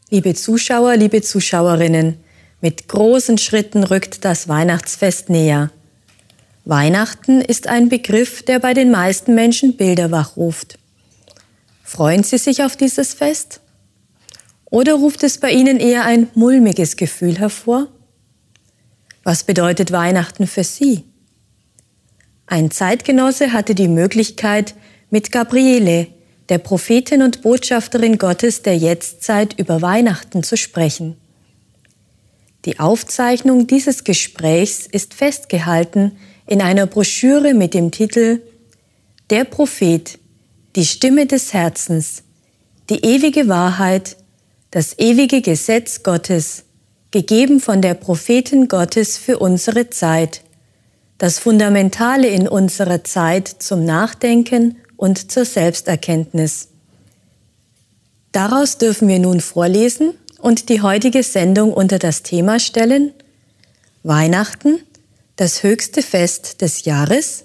Liebe Zuschauer, liebe Zuschauerinnen, mit großen Schritten rückt das Weihnachtsfest näher. Weihnachten ist ein Begriff, der bei den meisten Menschen Bilder wachruft. Freuen Sie sich auf dieses Fest? Oder ruft es bei Ihnen eher ein mulmiges Gefühl hervor? Was bedeutet Weihnachten für Sie? Ein Zeitgenosse hatte die Möglichkeit, mit Gabriele, der Prophetin und Botschafterin Gottes der Jetztzeit, über Weihnachten zu sprechen. Die Aufzeichnung dieses Gesprächs ist festgehalten in einer Broschüre mit dem Titel »Der Prophet, die Stimme des Herzens, die ewige Wahrheit, das ewige Gesetz Gottes, gegeben von der Prophetin Gottes für unsere Zeit, das Fundamentale in unserer Zeit zum Nachdenken und zur Selbsterkenntnis.« Daraus dürfen wir nun vorlesen und die heutige Sendung unter das Thema stellen: Weihnachten, das höchste Fest des Jahres.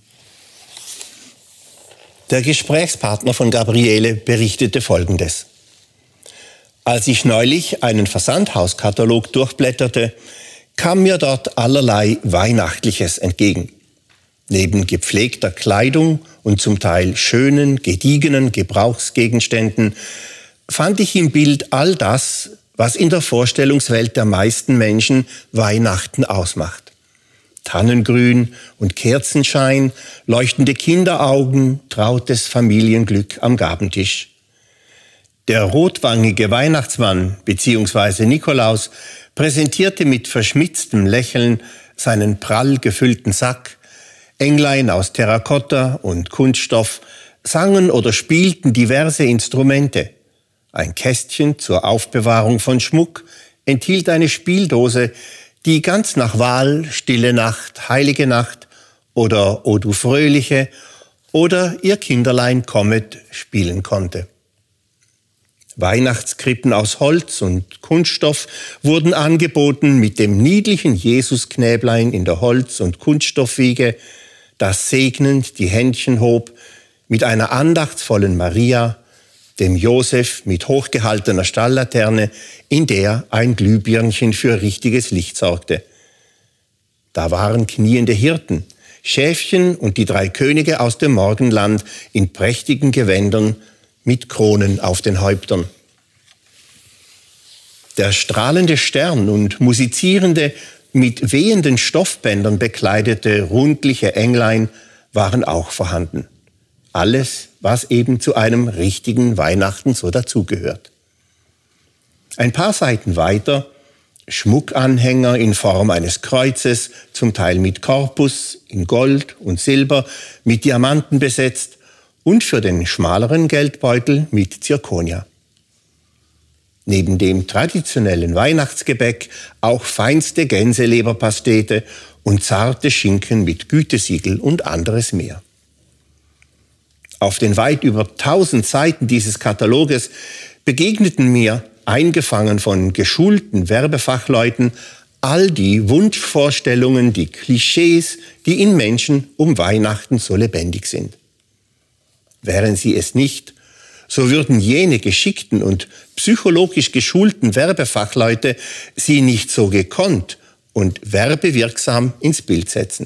Der Gesprächspartner von Gabriele berichtete Folgendes: Als ich neulich einen Versandhauskatalog durchblätterte, kam mir dort allerlei Weihnachtliches entgegen. Neben gepflegter Kleidung und zum Teil schönen, gediegenen Gebrauchsgegenständen fand ich im Bild all das, was in der Vorstellungswelt der meisten Menschen Weihnachten ausmacht. Tannengrün und Kerzenschein, leuchtende Kinderaugen, trautes Familienglück am Gabentisch. Der rotwangige Weihnachtsmann bzw. Nikolaus präsentierte mit verschmitztem Lächeln seinen prall gefüllten Sack. Englein aus Terrakotta und Kunststoff sangen oder spielten diverse Instrumente. Ein Kästchen zur Aufbewahrung von Schmuck enthielt eine Spieldose, die ganz nach Wahl Stille Nacht, Heilige Nacht oder O du Fröhliche oder Ihr Kinderlein kommet spielen konnte. Weihnachtskrippen aus Holz und Kunststoff wurden angeboten mit dem niedlichen Jesusknäblein in der Holz- und Kunststoffwiege, das segnend die Händchen hob, mit einer andachtsvollen Maria, dem Josef mit hochgehaltener Stalllaterne, in der ein Glühbirnchen für richtiges Licht sorgte. Da waren kniende Hirten, Schäfchen und die 3 Könige aus dem Morgenland in prächtigen Gewändern mit Kronen auf den Häuptern. Der strahlende Stern und musizierende, mit wehenden Stoffbändern bekleidete, rundliche Englein waren auch vorhanden. Alles, was eben zu einem richtigen Weihnachten so dazugehört. Ein paar Seiten weiter Schmuckanhänger in Form eines Kreuzes, zum Teil mit Korpus, in Gold und Silber, mit Diamanten besetzt und für den schmaleren Geldbeutel mit Zirkonia. Neben dem traditionellen Weihnachtsgebäck auch feinste Gänseleberpastete und zarte Schinken mit Gütesiegel und anderes mehr. Auf den weit über 1000 Seiten dieses Kataloges begegneten mir, eingefangen von geschulten Werbefachleuten, all die Wunschvorstellungen, die Klischees, die in Menschen um Weihnachten so lebendig sind. Wären sie es nicht, so würden jene geschickten und psychologisch geschulten Werbefachleute sie nicht so gekonnt und werbewirksam ins Bild setzen.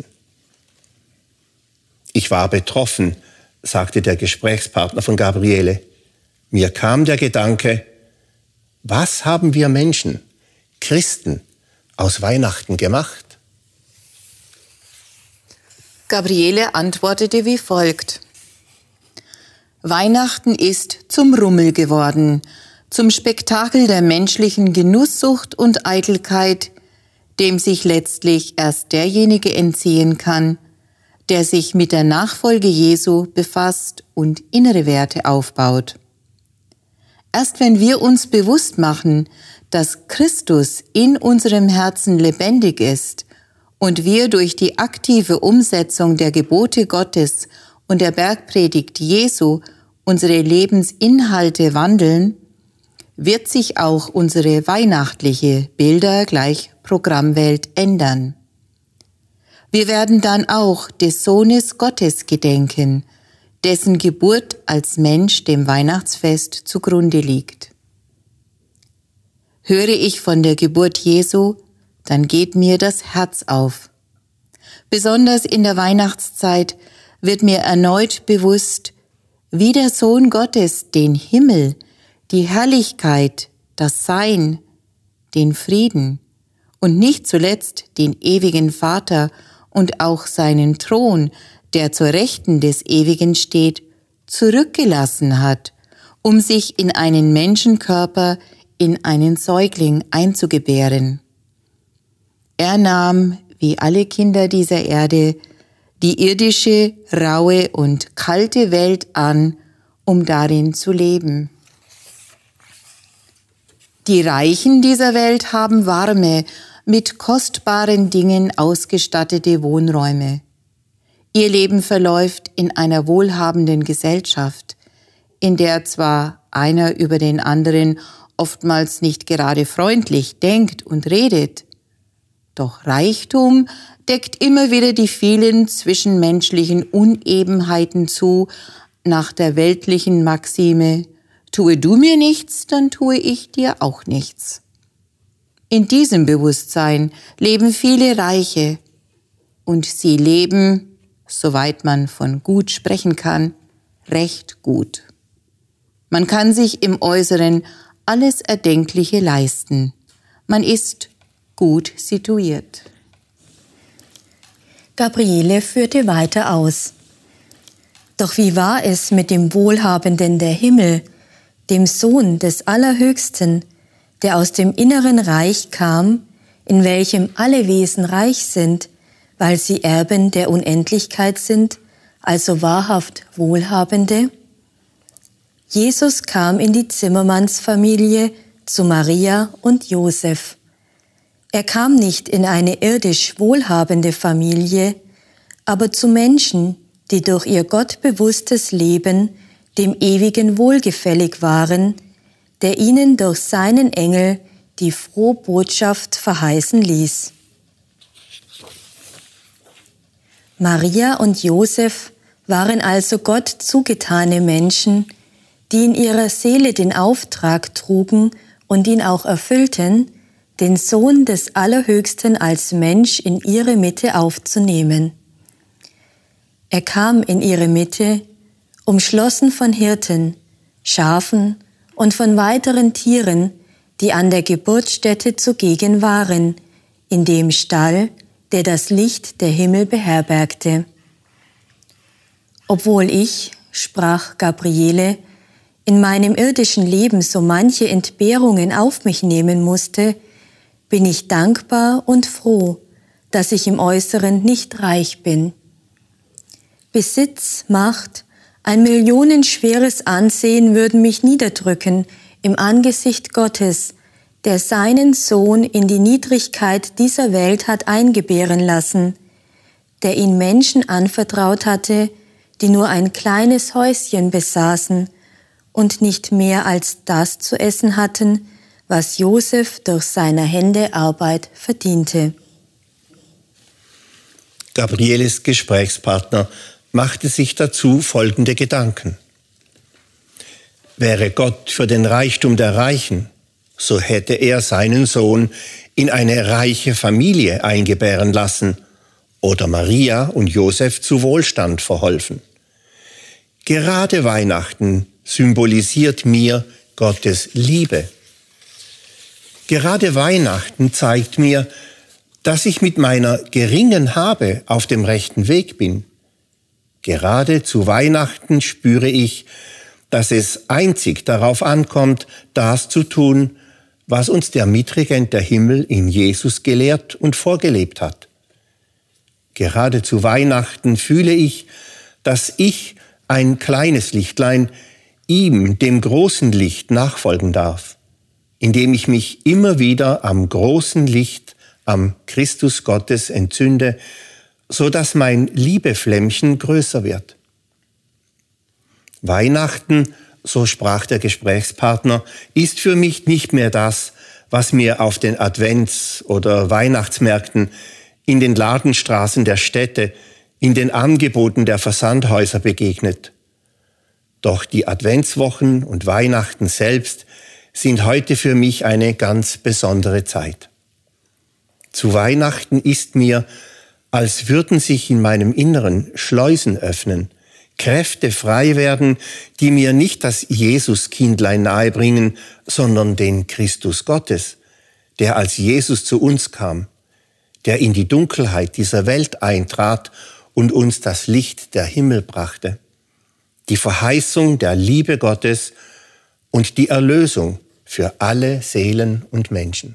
Ich war betroffen, sagte der Gesprächspartner von Gabriele. Mir kam der Gedanke: Was haben wir Menschen, Christen, aus Weihnachten gemacht? Gabriele antwortete wie folgt: Weihnachten ist zum Rummel geworden, zum Spektakel der menschlichen Genusssucht und Eitelkeit, dem sich letztlich erst derjenige entziehen kann, der sich mit der Nachfolge Jesu befasst und innere Werte aufbaut. Erst wenn wir uns bewusst machen, dass Christus in unserem Herzen lebendig ist und wir durch die aktive Umsetzung der Gebote Gottes und der Bergpredigt Jesu unsere Lebensinhalte wandeln, wird sich auch unsere weihnachtliche Bilder gleich Programmwelt ändern. Wir werden dann auch des Sohnes Gottes gedenken, dessen Geburt als Mensch dem Weihnachtsfest zugrunde liegt. Höre ich von der Geburt Jesu, dann geht mir das Herz auf. Besonders in der Weihnachtszeit wird mir erneut bewusst, wie der Sohn Gottes den Himmel, die Herrlichkeit, das Sein, den Frieden und nicht zuletzt den ewigen Vater und auch seinen Thron, der zur Rechten des Ewigen steht, zurückgelassen hat, um sich in einen Menschenkörper, in einen Säugling einzugebären. Er nahm, wie alle Kinder dieser Erde, die irdische, raue und kalte Welt an, um darin zu leben. Die Reichen dieser Welt haben warme, mit kostbaren Dingen ausgestattete Wohnräume. Ihr Leben verläuft in einer wohlhabenden Gesellschaft, in der zwar einer über den anderen oftmals nicht gerade freundlich denkt und redet, doch Reichtum deckt immer wieder die vielen zwischenmenschlichen Unebenheiten zu, nach der weltlichen Maxime: Tue du mir nichts, dann tue ich dir auch nichts. In diesem Bewusstsein leben viele Reiche, und sie leben, soweit man von gut sprechen kann, recht gut. Man kann sich im Äußeren alles Erdenkliche leisten. Man ist gut situiert. Gabriele führte weiter aus. Doch wie war es mit dem Wohlhabenden der Himmel, dem Sohn des Allerhöchsten, der aus dem inneren Reich kam, in welchem alle Wesen reich sind, weil sie Erben der Unendlichkeit sind, also wahrhaft Wohlhabende? Jesus kam in die Zimmermannsfamilie zu Maria und Josef. Er kam nicht in eine irdisch wohlhabende Familie, aber zu Menschen, die durch ihr gottbewusstes Leben dem Ewigen wohlgefällig waren, der ihnen durch seinen Engel die frohe Botschaft verheißen ließ. Maria und Josef waren also Gott zugetane Menschen, die in ihrer Seele den Auftrag trugen und ihn auch erfüllten, den Sohn des Allerhöchsten als Mensch in ihre Mitte aufzunehmen. Er kam in ihre Mitte, umschlossen von Hirten, Schafen und von weiteren Tieren, die an der Geburtsstätte zugegen waren, in dem Stall, der das Licht der Himmel beherbergte. Obwohl ich, sprach Gabriele, in meinem irdischen Leben so manche Entbehrungen auf mich nehmen musste, bin ich dankbar und froh, dass ich im Äußeren nicht reich bin. Besitz, Macht, ein millionenschweres Ansehen würden mich niederdrücken im Angesicht Gottes, der seinen Sohn in die Niedrigkeit dieser Welt hat eingebären lassen, der ihn Menschen anvertraut hatte, die nur ein kleines Häuschen besaßen und nicht mehr als das zu essen hatten, was Josef durch seiner Hände Arbeit verdiente. Gabrieles Gesprächspartner machte sich dazu folgende Gedanken. Wäre Gott für den Reichtum der Reichen, so hätte er seinen Sohn in eine reiche Familie eingebären lassen oder Maria und Josef zu Wohlstand verholfen. Gerade Weihnachten symbolisiert mir Gottes Liebe. Gerade Weihnachten zeigt mir, dass ich mit meiner geringen Habe auf dem rechten Weg bin. Gerade zu Weihnachten spüre ich, dass es einzig darauf ankommt, das zu tun, was uns der Mitregent der Himmel in Jesus gelehrt und vorgelebt hat. Gerade zu Weihnachten fühle ich, dass ich, ein kleines Lichtlein, ihm, dem großen Licht, nachfolgen darf, indem ich mich immer wieder am großen Licht, am Christus Gottes entzünde, so dass mein Liebeflämmchen größer wird. Weihnachten, so sprach der Gesprächspartner, ist für mich nicht mehr das, was mir auf den Advents- oder Weihnachtsmärkten, in den Ladenstraßen der Städte, in den Angeboten der Versandhäuser begegnet. Doch die Adventswochen und Weihnachten selbst sind heute für mich eine ganz besondere Zeit. Zu Weihnachten ist mir, als würden sich in meinem Inneren Schleusen öffnen, Kräfte frei werden, die mir nicht das Jesuskindlein nahebringen, sondern den Christus Gottes, der als Jesus zu uns kam, der in die Dunkelheit dieser Welt eintrat und uns das Licht der Himmel brachte, die Verheißung der Liebe Gottes und die Erlösung für alle Seelen und Menschen.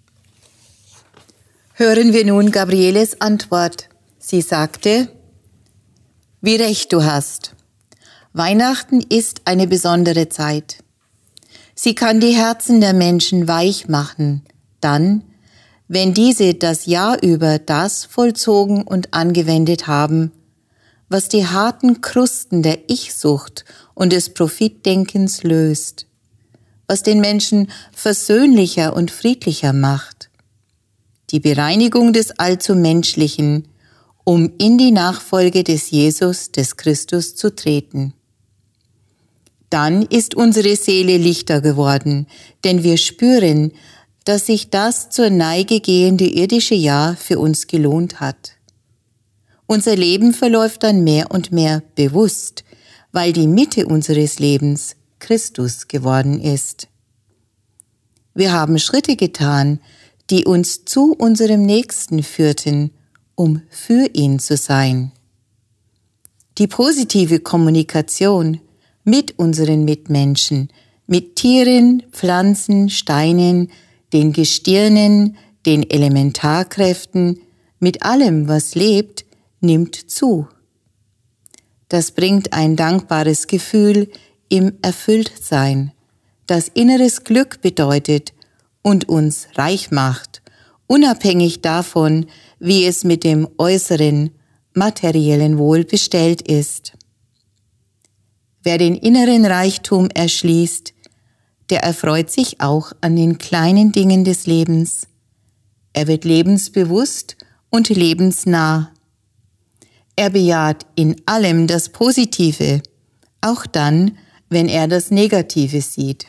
Hören wir nun Gabrieles Antwort. Sie sagte: Wie recht du hast. Weihnachten ist eine besondere Zeit. Sie kann die Herzen der Menschen weich machen, dann, wenn diese das Jahr über das vollzogen und angewendet haben, was die harten Krusten der Ich-Sucht und des Profitdenkens löst, was den Menschen versöhnlicher und friedlicher macht, die Bereinigung des allzu Menschlichen, um in die Nachfolge des Jesus, des Christus, zu treten. Dann ist unsere Seele lichter geworden, denn wir spüren, dass sich das zur Neige gehende irdische Jahr für uns gelohnt hat. Unser Leben verläuft dann mehr und mehr bewusst, weil die Mitte unseres Lebens Christus geworden ist. Wir haben Schritte getan, die uns zu unserem Nächsten führten, um für ihn zu sein. Die positive Kommunikation mit unseren Mitmenschen, mit Tieren, Pflanzen, Steinen, den Gestirnen, den Elementarkräften, mit allem, was lebt, nimmt zu. Das bringt ein dankbares Gefühl im Erfülltsein, das inneres Glück bedeutet und uns reich macht, unabhängig davon, wie es mit dem äußeren, materiellen Wohl bestellt ist. Wer den inneren Reichtum erschließt, der erfreut sich auch an den kleinen Dingen des Lebens. Er wird lebensbewusst und lebensnah. Er bejaht in allem das Positive, auch dann, wenn er das Negative sieht.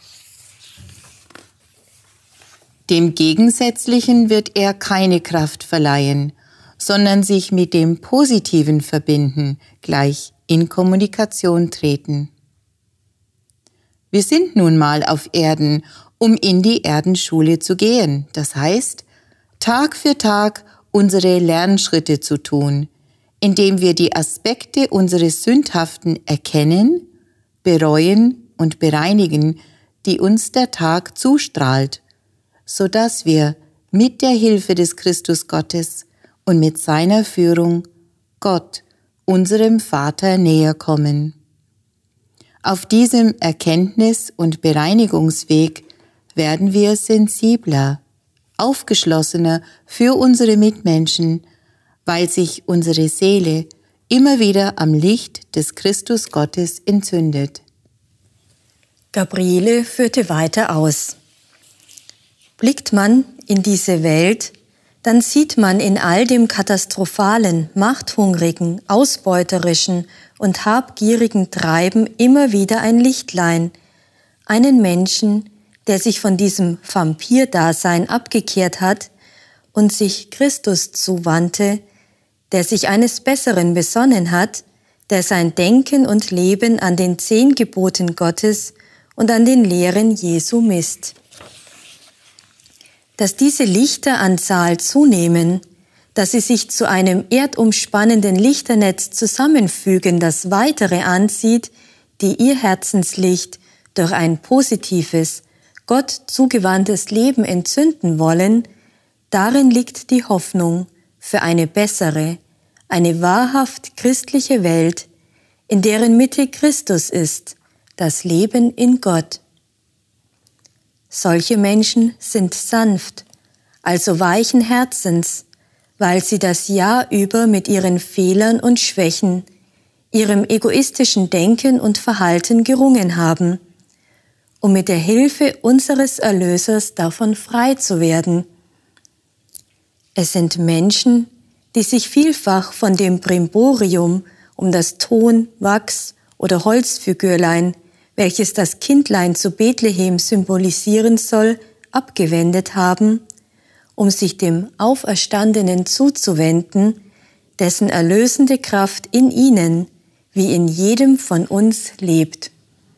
Dem Gegensätzlichen wird er keine Kraft verleihen, sondern sich mit dem Positiven verbinden, gleich in Kommunikation treten. Wir sind nun mal auf Erden, um in die Erdenschule zu gehen, das heißt, Tag für Tag unsere Lernschritte zu tun, indem wir die Aspekte unseres Sündhaften erkennen, bereuen und bereinigen, die uns der Tag zustrahlt, so dass wir mit der Hilfe des Christus Gottes und mit seiner Führung Gott, unserem Vater, näher kommen. Auf diesem Erkenntnis- und Bereinigungsweg werden wir sensibler, aufgeschlossener für unsere Mitmenschen, weil sich unsere Seele immer wieder am Licht des Christus Gottes entzündet. Gabriele führte weiter aus. Blickt man in diese Welt, dann sieht man in all dem katastrophalen, machthungrigen, ausbeuterischen und habgierigen Treiben immer wieder ein Lichtlein, einen Menschen, der sich von diesem Vampirdasein abgekehrt hat und sich Christus zuwandte, der sich eines Besseren besonnen hat, der sein Denken und Leben an den 10 Geboten Gottes und an den Lehren Jesu misst. Dass diese Lichteranzahl zunehmen, dass sie sich zu einem erdumspannenden Lichternetz zusammenfügen, das weitere anzieht, die ihr Herzenslicht durch ein positives, Gott zugewandtes Leben entzünden wollen, darin liegt die Hoffnung für eine bessere, eine wahrhaft christliche Welt, in deren Mitte Christus ist, das Leben in Gott. Solche Menschen sind sanft, also weichen Herzens, weil sie das Jahr über mit ihren Fehlern und Schwächen, ihrem egoistischen Denken und Verhalten gerungen haben, um mit der Hilfe unseres Erlösers davon frei zu werden. Es sind Menschen, die sich vielfach von dem Brimborium um das Ton-, Wachs- oder Holzfigürlein welches das Kindlein zu Bethlehem symbolisieren soll, abgewendet haben, um sich dem Auferstandenen zuzuwenden, dessen erlösende Kraft in ihnen wie in jedem von uns lebt.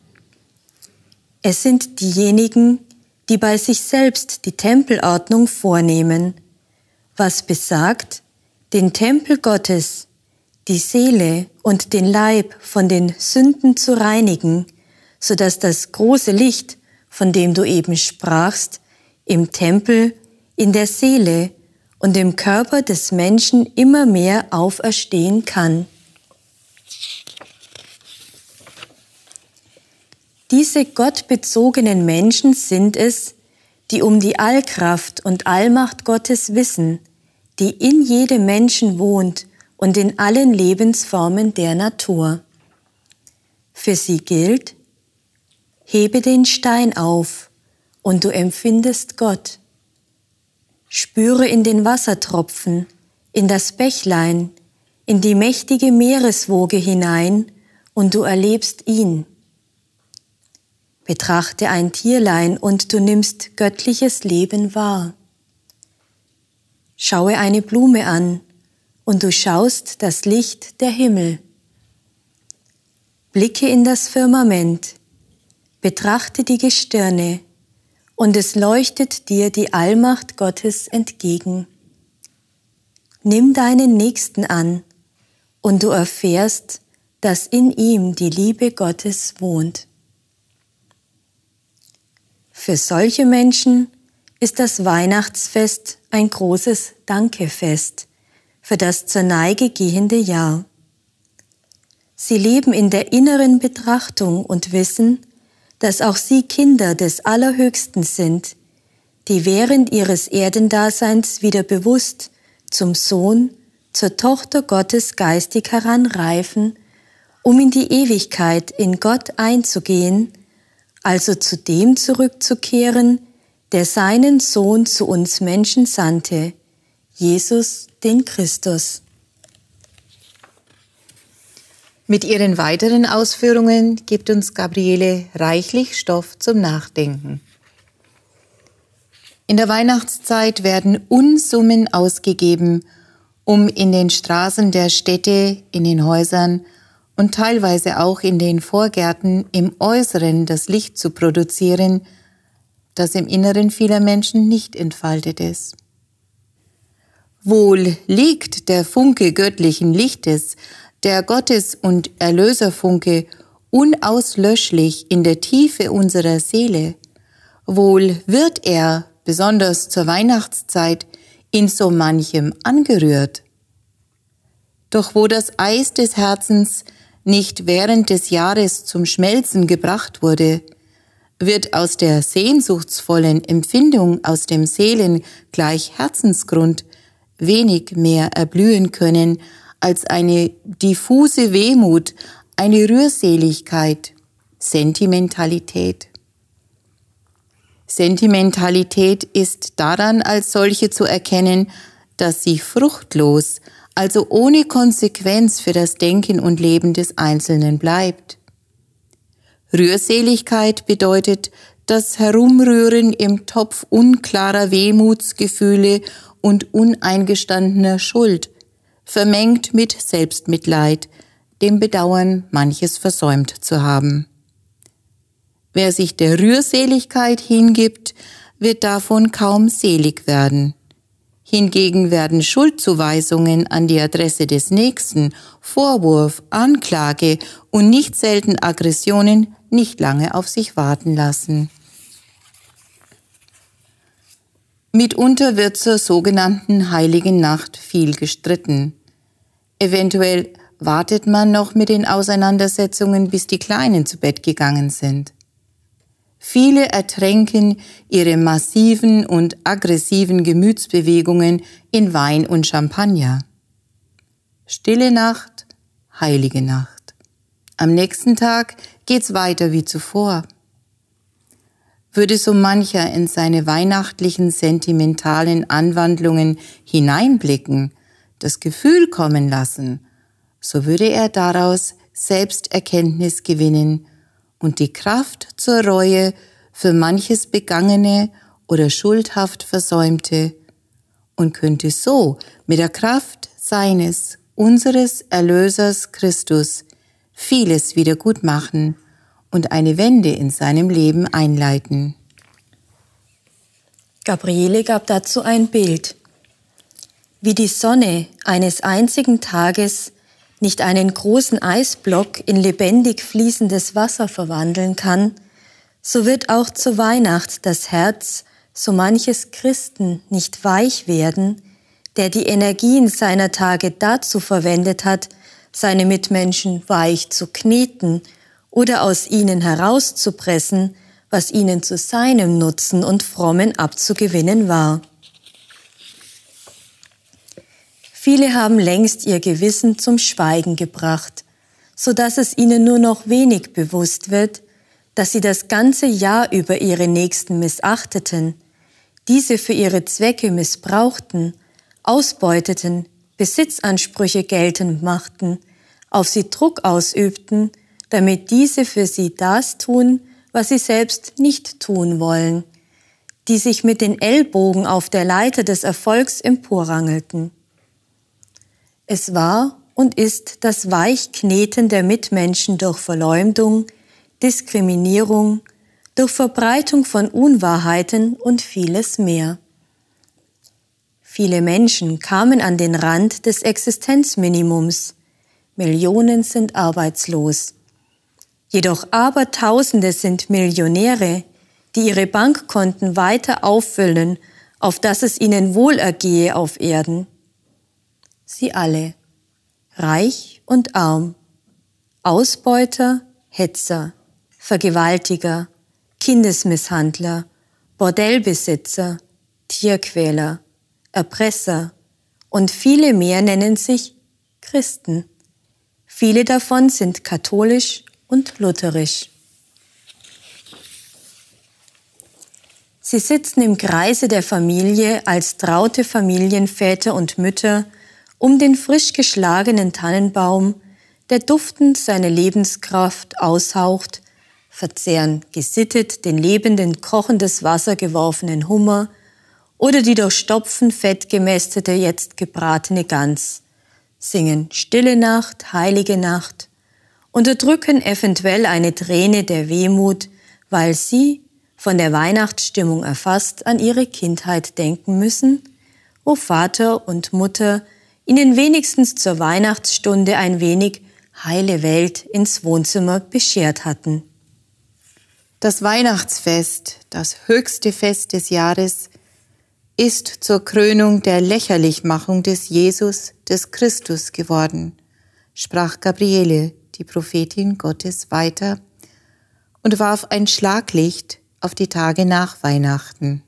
Es sind diejenigen, die bei sich selbst die Tempelordnung vornehmen, was besagt, den Tempel Gottes, die Seele und den Leib von den Sünden zu reinigen, sodass das große Licht, von dem du eben sprachst, im Tempel, in der Seele und im Körper des Menschen immer mehr auferstehen kann. Diese gottbezogenen Menschen sind es, die um die Allkraft und Allmacht Gottes wissen, die in jedem Menschen wohnt und in allen Lebensformen der Natur. Für sie gilt: Hebe den Stein auf, und du empfindest Gott. Spüre in den Wassertropfen, in das Bächlein, in die mächtige Meereswoge hinein, und du erlebst ihn. Betrachte ein Tierlein, und du nimmst göttliches Leben wahr. Schaue eine Blume an, und du schaust das Licht der Himmel. Blicke in das Firmament, betrachte die Gestirne, und es leuchtet dir die Allmacht Gottes entgegen. Nimm deinen Nächsten an, und du erfährst, dass in ihm die Liebe Gottes wohnt. Für solche Menschen ist das Weihnachtsfest ein großes Dankefest für das zur Neige gehende Jahr. Sie leben in der inneren Betrachtung und wissen, dass auch sie Kinder des Allerhöchsten sind, die während ihres Erdendaseins wieder bewusst zum Sohn, zur Tochter Gottes geistig heranreifen, um in die Ewigkeit in Gott einzugehen, also zu dem zurückzukehren, der seinen Sohn zu uns Menschen sandte, Jesus, den Christus. Mit ihren weiteren Ausführungen gibt uns Gabriele reichlich Stoff zum Nachdenken. In der Weihnachtszeit werden Unsummen ausgegeben, um in den Straßen der Städte, in den Häusern und teilweise auch in den Vorgärten im Äußeren das Licht zu produzieren, das im Inneren vieler Menschen nicht entfaltet ist. Wohl liegt der Funke göttlichen Lichtes, der Gottes- und Erlöserfunke, unauslöschlich in der Tiefe unserer Seele. Wohl wird er, besonders zur Weihnachtszeit, in so manchem angerührt. Doch wo das Eis des Herzens nicht während des Jahres zum Schmelzen gebracht wurde, wird aus der sehnsuchtsvollen Empfindung aus dem Seelengleich Herzensgrund wenig mehr erblühen können als eine diffuse Wehmut, eine Rührseligkeit, Sentimentalität. Sentimentalität ist daran als solche zu erkennen, dass sie fruchtlos, also ohne Konsequenz für das Denken und Leben des Einzelnen bleibt. Rührseligkeit bedeutet das Herumrühren im Topf unklarer Wehmutsgefühle und uneingestandener Schuld, vermengt mit Selbstmitleid, dem Bedauern, manches versäumt zu haben. Wer sich der Rührseligkeit hingibt, wird davon kaum selig werden. Hingegen werden Schuldzuweisungen an die Adresse des Nächsten, Vorwurf, Anklage und nicht selten Aggressionen nicht lange auf sich warten lassen. Mitunter wird zur sogenannten Heiligen Nacht viel gestritten. Eventuell wartet man noch mit den Auseinandersetzungen, bis die Kleinen zu Bett gegangen sind. Viele ertränken ihre massiven und aggressiven Gemütsbewegungen in Wein und Champagner. Stille Nacht, heilige Nacht. Am nächsten Tag geht's weiter wie zuvor. Würde so mancher in seine weihnachtlichen sentimentalen Anwandlungen hineinblicken, das Gefühl kommen lassen, so würde er daraus Selbsterkenntnis gewinnen und die Kraft zur Reue für manches Begangene oder schuldhaft Versäumte und könnte so mit der Kraft seines, unseres Erlösers Christus vieles wieder gut machen und eine Wende in seinem Leben einleiten. Gabriele gab dazu ein Bild. Wie die Sonne eines einzigen Tages nicht einen großen Eisblock in lebendig fließendes Wasser verwandeln kann, so wird auch zur Weihnacht das Herz so manches Christen nicht weich werden, der die Energien seiner Tage dazu verwendet hat, seine Mitmenschen weich zu kneten oder aus ihnen herauszupressen, was ihnen zu seinem Nutzen und Frommen abzugewinnen war. Viele haben längst ihr Gewissen zum Schweigen gebracht, so dass es ihnen nur noch wenig bewusst wird, dass sie das ganze Jahr über ihre Nächsten missachteten, diese für ihre Zwecke missbrauchten, ausbeuteten, Besitzansprüche geltend machten, auf sie Druck ausübten, damit diese für sie das tun, was sie selbst nicht tun wollen, die sich mit den Ellbogen auf der Leiter des Erfolgs emporrangelten. Es war und ist das Weichkneten der Mitmenschen durch Verleumdung, Diskriminierung, durch Verbreitung von Unwahrheiten und vieles mehr. Viele Menschen kamen an den Rand des Existenzminimums. Millionen sind arbeitslos. Jedoch Abertausende sind Millionäre, die ihre Bankkonten weiter auffüllen, auf dass es ihnen wohlergehe auf Erden. Sie alle, reich und arm, Ausbeuter, Hetzer, Vergewaltiger, Kindesmisshandler, Bordellbesitzer, Tierquäler, Erpresser und viele mehr nennen sich Christen. Viele davon sind katholisch und lutherisch. Sie sitzen im Kreise der Familie als traute Familienväter und Mütter um den frisch geschlagenen Tannenbaum, der duftend seine Lebenskraft aushaucht, verzehren gesittet den lebenden, kochendes Wasser geworfenen Hummer oder die durch Stopfen fett gemästete, jetzt gebratene Gans, singen Stille Nacht, Heilige Nacht, unterdrücken eventuell eine Träne der Wehmut, weil sie, von der Weihnachtsstimmung erfasst, an ihre Kindheit denken müssen, wo Vater und Mutter ihnen wenigstens zur Weihnachtsstunde ein wenig heile Welt ins Wohnzimmer beschert hatten. Das Weihnachtsfest, das höchste Fest des Jahres, ist zur Krönung der Lächerlichmachung des Jesus, des Christus geworden, sprach Gabriele, die Prophetin Gottes, weiter und warf ein Schlaglicht auf die Tage nach Weihnachten.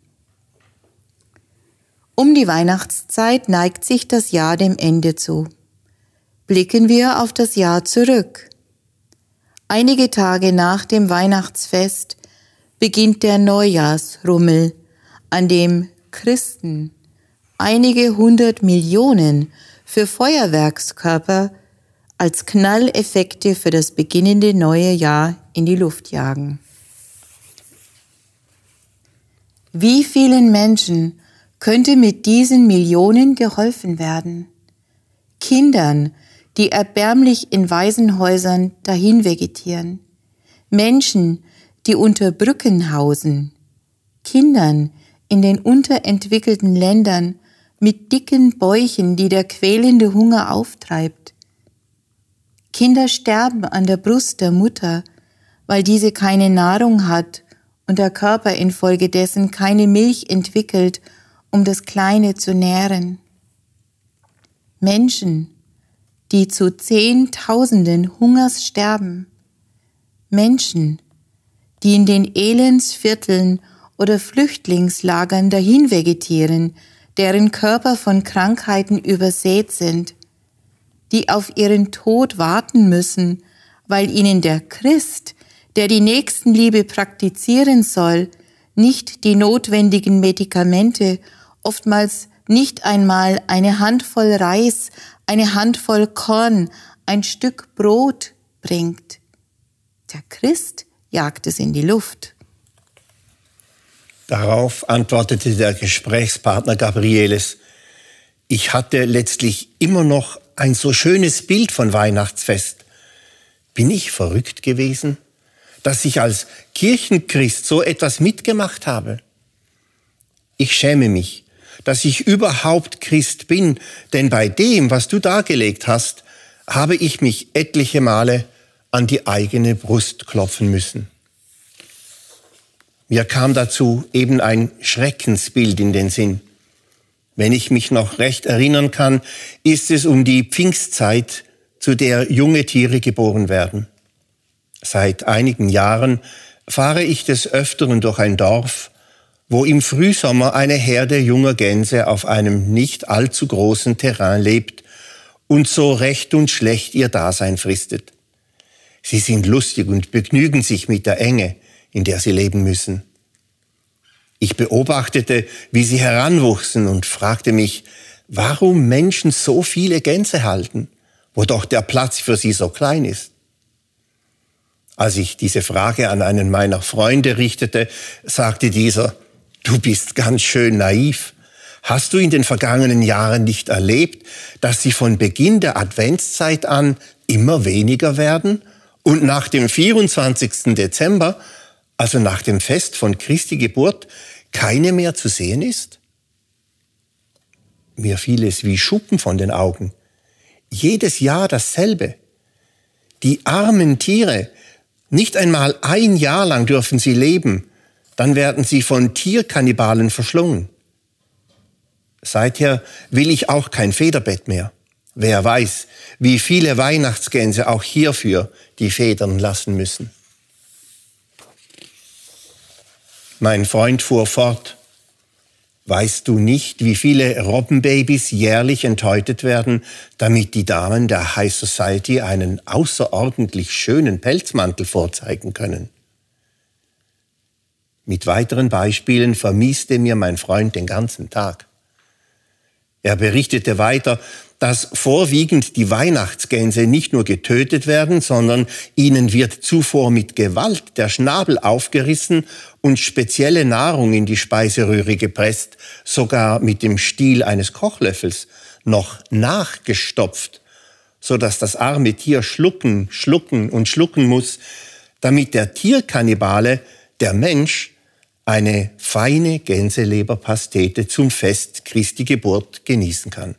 Um die Weihnachtszeit neigt sich das Jahr dem Ende zu. Blicken wir auf das Jahr zurück. Einige Tage nach dem Weihnachtsfest beginnt der Neujahrsrummel, an dem Christen einige 100 Millionen für Feuerwerkskörper als Knalleffekte für das beginnende neue Jahr in die Luft jagen. Wie vielen Menschen könnte mit diesen Millionen geholfen werden? Kindern, die erbärmlich in Waisenhäusern dahin vegetieren, Menschen, die unter Brücken hausen, Kindern in den unterentwickelten Ländern mit dicken Bäuchen, die der quälende Hunger auftreibt. Kinder sterben an der Brust der Mutter, weil diese keine Nahrung hat und der Körper infolgedessen keine Milch entwickelt, um das Kleine zu nähren. Menschen, die zu Zehntausenden Hungers sterben. Menschen, die in den Elendsvierteln oder Flüchtlingslagern dahin vegetieren, deren Körper von Krankheiten übersät sind, die auf ihren Tod warten müssen, weil ihnen der Christ, der die Nächstenliebe praktizieren soll, nicht die notwendigen Medikamente, oftmals nicht einmal eine Handvoll Reis, eine Handvoll Korn, ein Stück Brot bringt. Der Christ jagt es in die Luft. Darauf antwortete der Gesprächspartner Gabrieles: Ich hatte letztlich immer noch ein so schönes Bild von Weihnachtsfest. Bin ich verrückt gewesen, dass ich als Kirchenchrist so etwas mitgemacht habe? Ich schäme mich, dass ich überhaupt Christ bin, denn bei dem, was du dargelegt hast, habe ich mich etliche Male an die eigene Brust klopfen müssen. Mir kam dazu eben ein Schreckensbild in den Sinn. Wenn ich mich noch recht erinnern kann, ist es um die Pfingstzeit, zu der junge Tiere geboren werden. Seit einigen Jahren fahre ich des Öfteren durch ein Dorf, wo im Frühsommer eine Herde junger Gänse auf einem nicht allzu großen Terrain lebt und so recht und schlecht ihr Dasein fristet. Sie sind lustig und begnügen sich mit der Enge, in der sie leben müssen. Ich beobachtete, wie sie heranwuchsen und fragte mich, warum Menschen so viele Gänse halten, wo doch der Platz für sie so klein ist. Als ich diese Frage an einen meiner Freunde richtete, sagte dieser: Du bist ganz schön naiv. Hast du in den vergangenen Jahren nicht erlebt, dass sie von Beginn der Adventszeit an immer weniger werden und nach dem 24. Dezember, also nach dem Fest von Christi Geburt, keine mehr zu sehen ist? Mir fiel es wie Schuppen von den Augen. Jedes Jahr dasselbe. Die armen Tiere, nicht einmal ein Jahr lang dürfen sie leben, dann werden sie von Tierkannibalen verschlungen. Seither will ich auch kein Federbett mehr. Wer weiß, wie viele Weihnachtsgänse auch hierfür die Federn lassen müssen. Mein Freund fuhr fort: Weißt du nicht, wie viele Robbenbabys jährlich enthäutet werden, damit die Damen der High Society einen außerordentlich schönen Pelzmantel vorzeigen können? Mit weiteren Beispielen vermieste mir mein Freund den ganzen Tag. Er berichtete weiter, dass vorwiegend die Weihnachtsgänse nicht nur getötet werden, sondern ihnen wird zuvor mit Gewalt der Schnabel aufgerissen und spezielle Nahrung in die Speiseröhre gepresst, sogar mit dem Stiel eines Kochlöffels noch nachgestopft, so dass das arme Tier schlucken muss, damit der Tierkannibale, der Mensch, eine feine Gänseleberpastete zum Fest Christi Geburt genießen kann.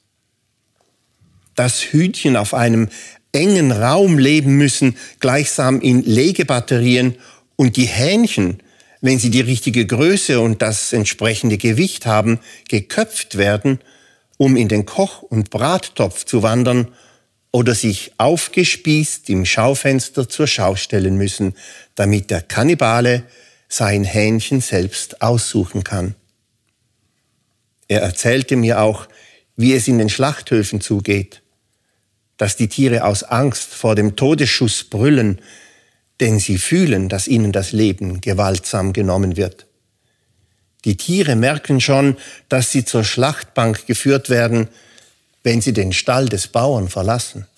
Dass Hühnchen auf einem engen Raum leben müssen, gleichsam in Legebatterien, und die Hähnchen, wenn sie die richtige Größe und das entsprechende Gewicht haben, geköpft werden, um in den Koch- und Brattopf zu wandern oder sich aufgespießt im Schaufenster zur Schau stellen müssen, damit der Kannibale sein Hähnchen selbst aussuchen kann. Er erzählte mir auch, wie es in den Schlachthöfen zugeht, dass die Tiere aus Angst vor dem Todesschuss brüllen, denn sie fühlen, dass ihnen das Leben gewaltsam genommen wird. Die Tiere merken schon, dass sie zur Schlachtbank geführt werden, wenn sie den Stall des Bauern verlassen.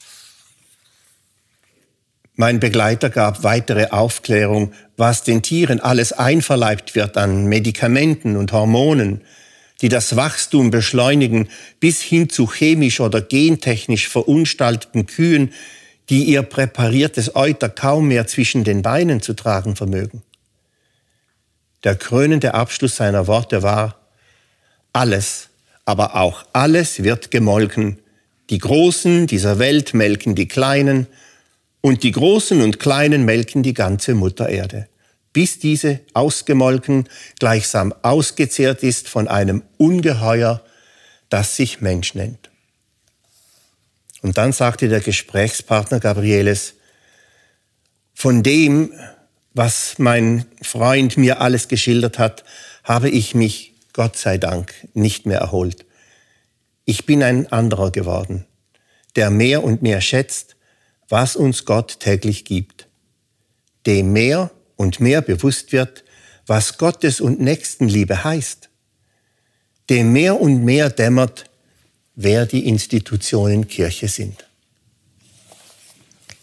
Mein Begleiter gab weitere Aufklärung, was den Tieren alles einverleibt wird an Medikamenten und Hormonen, die das Wachstum beschleunigen, bis hin zu chemisch oder gentechnisch verunstalteten Kühen, die ihr präpariertes Euter kaum mehr zwischen den Beinen zu tragen vermögen. Der krönende Abschluss seiner Worte war: Alles, aber auch alles wird gemolken. Die Großen dieser Welt melken die Kleinen, und die Großen und Kleinen melken die ganze Mutter Erde, bis diese ausgemolken, gleichsam ausgezehrt ist von einem Ungeheuer, das sich Mensch nennt. Und dann sagte der Gesprächspartner Gabrieles: Von dem, was mein Freund mir alles geschildert hat, habe ich mich, Gott sei Dank, nicht mehr erholt. Ich bin ein anderer geworden, der mehr und mehr schätzt, was uns Gott täglich gibt, dem mehr und mehr bewusst wird, was Gottes und Nächstenliebe heißt, dem mehr und mehr dämmert, wer die Institutionen Kirche sind.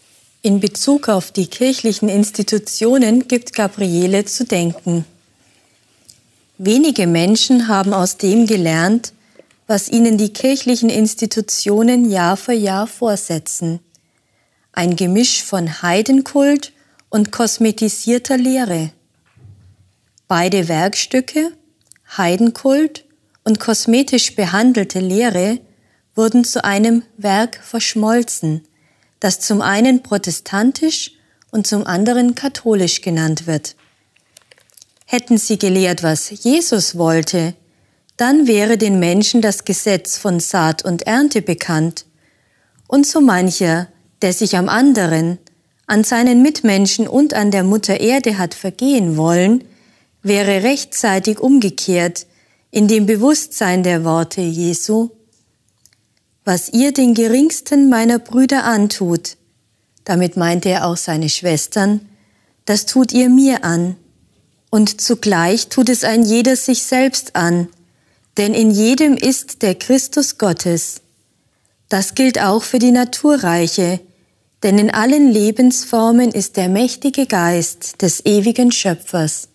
In Bezug auf die kirchlichen Institutionen gibt Gabriele zu denken. Wenige Menschen haben aus dem gelernt, was ihnen die kirchlichen Institutionen Jahr für Jahr vorsetzen. Ein Gemisch von Heidenkult und kosmetisierter Lehre. Beide Werkstücke, Heidenkult und kosmetisch behandelte Lehre, wurden zu einem Werk verschmolzen, das zum einen protestantisch und zum anderen katholisch genannt wird. Hätten sie gelehrt, was Jesus wollte, dann wäre den Menschen das Gesetz von Saat und Ernte bekannt. Und so mancher, der sich am anderen, an seinen Mitmenschen und an der Mutter Erde hat vergehen wollen, wäre rechtzeitig umgekehrt in dem Bewusstsein der Worte Jesu: Was ihr den geringsten meiner Brüder antut, damit meinte er auch seine Schwestern, das tut ihr mir an. Und zugleich tut es ein jeder sich selbst an, denn in jedem ist der Christus Gottes. Das gilt auch für die Naturreiche, denn in allen Lebensformen ist der mächtige Geist des ewigen Schöpfers.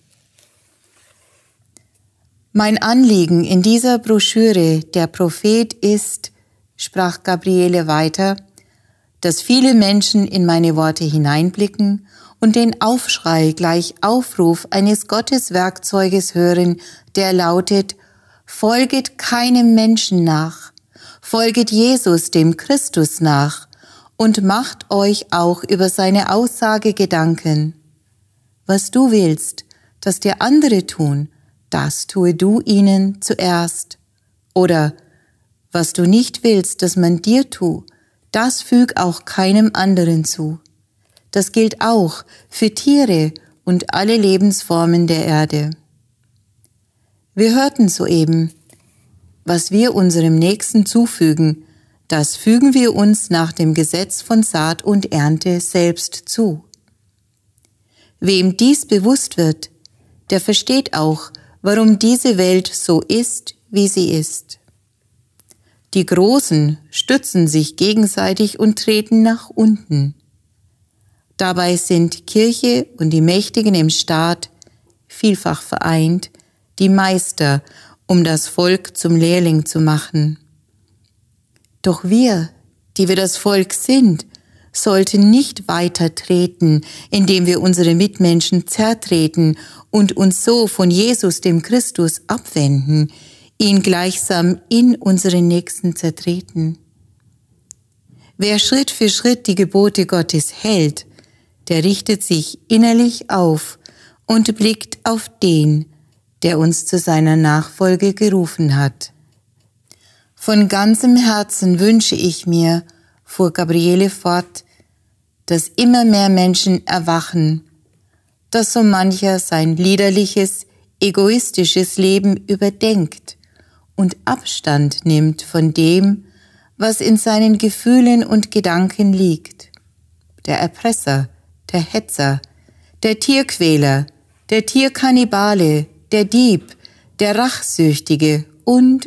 Mein Anliegen in dieser Broschüre Der Prophet ist, sprach Gabriele weiter, dass viele Menschen in meine Worte hineinblicken und den Aufschrei gleich Aufruf eines Gotteswerkzeuges hören, der lautet: Folget keinem Menschen nach, folget Jesus, dem Christus, nach und macht euch auch über seine Aussage Gedanken. Was du willst, dass dir andere tun, das tue du ihnen zuerst. Oder was du nicht willst, dass man dir tue, das füg auch keinem anderen zu. Das gilt auch für Tiere und alle Lebensformen der Erde. Wir hörten soeben, was wir unserem Nächsten zufügen, das fügen wir uns nach dem Gesetz von Saat und Ernte selbst zu. Wem dies bewusst wird, der versteht auch, warum diese Welt so ist, wie sie ist. Die Großen stützen sich gegenseitig und treten nach unten. Dabei sind Kirche und die Mächtigen im Staat, vielfach vereint, die Meister, um das Volk zum Lehrling zu machen. Doch wir, die wir das Volk sind, sollten nicht weiter treten, indem wir unsere Mitmenschen zertreten und uns so von Jesus, dem Christus, abwenden, ihn gleichsam in unseren Nächsten zertreten. Wer Schritt für Schritt die Gebote Gottes hält, der richtet sich innerlich auf und blickt auf den, der uns zu seiner Nachfolge gerufen hat. Von ganzem Herzen wünsche ich mir, fuhr Gabriele fort, dass immer mehr Menschen erwachen, dass so mancher sein liederliches, egoistisches Leben überdenkt und Abstand nimmt von dem, was in seinen Gefühlen und Gedanken liegt. Der Erpresser, der Hetzer, der Tierquäler, der Tierkannibale, der Dieb, der Rachsüchtige und.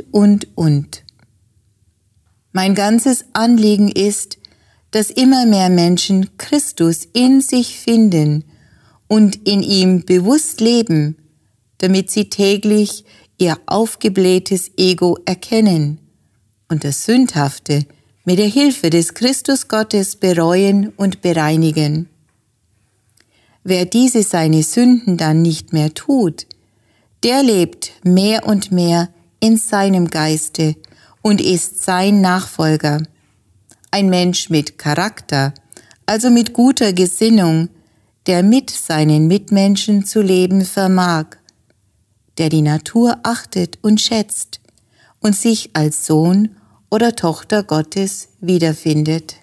Mein ganzes Anliegen ist, dass immer mehr Menschen Christus in sich finden und in ihm bewusst leben, damit sie täglich ihr aufgeblähtes Ego erkennen und das Sündhafte mit der Hilfe des Christus Gottes bereuen und bereinigen. Wer diese seine Sünden dann nicht mehr tut, der lebt mehr und mehr in seinem Geiste und ist sein Nachfolger. Ein Mensch mit Charakter, also mit guter Gesinnung, der mit seinen Mitmenschen zu leben vermag, der die Natur achtet und schätzt und sich als Sohn oder Tochter Gottes wiederfindet.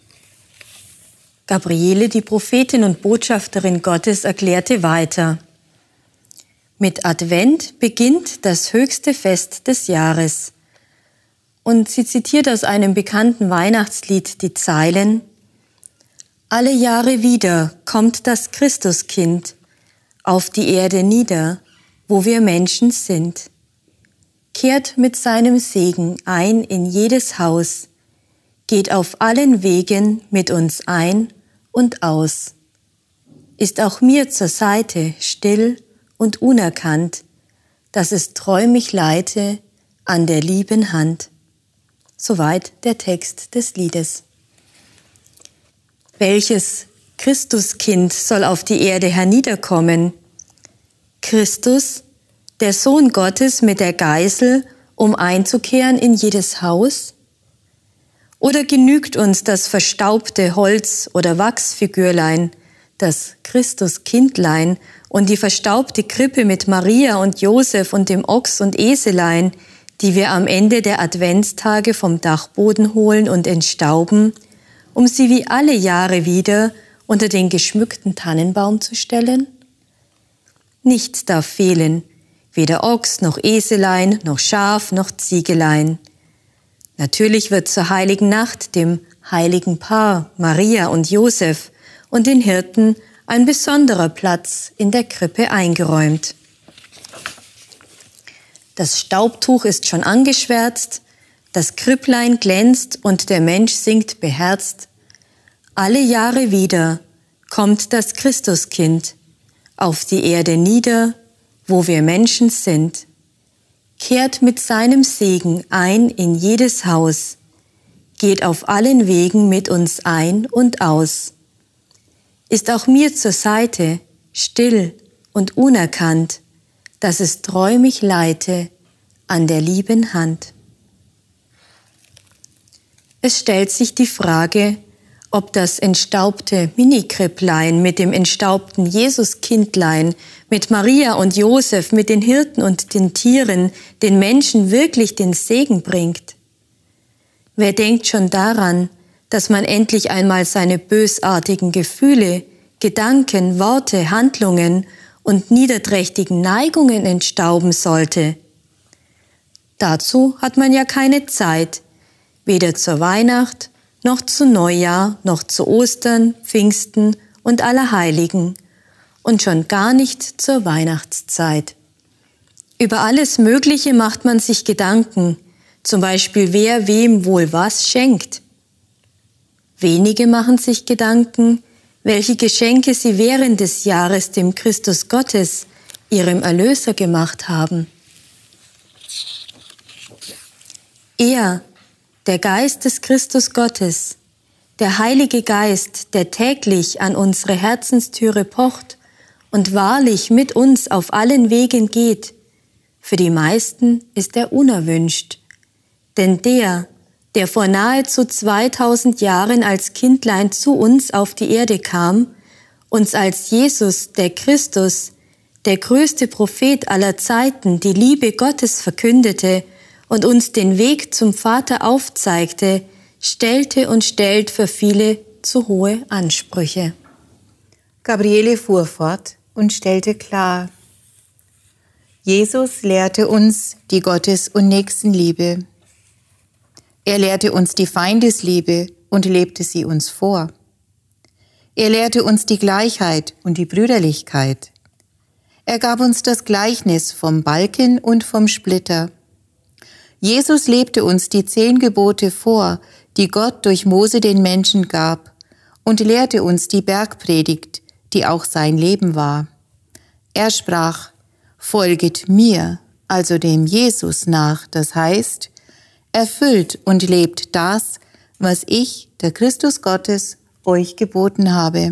Gabriele, die Prophetin und Botschafterin Gottes, erklärte weiter: Mit Advent beginnt das höchste Fest des Jahres. Und sie zitiert aus einem bekannten Weihnachtslied die Zeilen: Alle Jahre wieder kommt das Christuskind auf die Erde nieder, wo wir Menschen sind. Kehrt mit seinem Segen ein in jedes Haus, geht auf allen Wegen mit uns ein und aus. Ist auch mir zur Seite, still und unerkannt, dass es treu mich leite an der lieben Hand. Soweit der Text des Liedes. Welches Christuskind soll auf die Erde herniederkommen? Christus, der Sohn Gottes mit der Geißel, um einzukehren in jedes Haus? Oder genügt uns das verstaubte Holz- oder Wachsfigürlein, das Christuskindlein und die verstaubte Krippe mit Maria und Josef und dem Ochs und Eselein, die wir am Ende der Adventstage vom Dachboden holen und entstauben, um sie wie alle Jahre wieder unter den geschmückten Tannenbaum zu stellen? Nichts darf fehlen, weder Ochs noch Eselein, noch Schaf noch Ziegelein. Natürlich wird zur heiligen Nacht dem heiligen Paar Maria und Josef und den Hirten ein besonderer Platz in der Krippe eingeräumt. Das Staubtuch ist schon angeschwärzt, das Kripplein glänzt und der Mensch singt beherzt. Alle Jahre wieder kommt das Christuskind auf die Erde nieder, wo wir Menschen sind, kehrt mit seinem Segen ein in jedes Haus, geht auf allen Wegen mit uns ein und aus. Ist auch mir zur Seite, still und unerkannt, dass es treu mich leite an der lieben Hand. Es stellt sich die Frage, ob das entstaubte Minikripplein mit dem entstaubten Jesuskindlein, mit Maria und Josef, mit den Hirten und den Tieren, den Menschen wirklich den Segen bringt. Wer denkt schon daran, dass man endlich einmal seine bösartigen Gefühle, Gedanken, Worte, Handlungen und niederträchtigen Neigungen entstauben sollte? Dazu hat man ja keine Zeit, weder zur Weihnacht, noch zu Neujahr, noch zu Ostern, Pfingsten und Allerheiligen und schon gar nicht zur Weihnachtszeit. Über alles Mögliche macht man sich Gedanken, zum Beispiel wer wem wohl was schenkt. Wenige machen sich Gedanken, welche Geschenke sie während des Jahres dem Christus Gottes, ihrem Erlöser, gemacht haben. Er, der Geist des Christus Gottes, der Heilige Geist, der täglich an unsere Herzenstüre pocht und wahrlich mit uns auf allen Wegen geht, für die meisten ist er unerwünscht. Denn der vor nahezu 2000 Jahren als Kindlein zu uns auf die Erde kam, uns als Jesus, der Christus, der größte Prophet aller Zeiten, die Liebe Gottes verkündete und uns den Weg zum Vater aufzeigte, stellte und stellt für viele zu hohe Ansprüche. Gabriele fuhr fort und stellte klar: Jesus lehrte uns die Gottes- und Nächstenliebe. Er lehrte uns die Feindesliebe und lebte sie uns vor. Er lehrte uns die Gleichheit und die Brüderlichkeit. Er gab uns das Gleichnis vom Balken und vom Splitter. Jesus lebte uns die 10 Gebote vor, die Gott durch Mose den Menschen gab, und lehrte uns die Bergpredigt, die auch sein Leben war. Er sprach: Folget mir, also dem Jesus, nach, das heißt, erfüllt und lebt das, was ich, der Christus Gottes, euch geboten habe.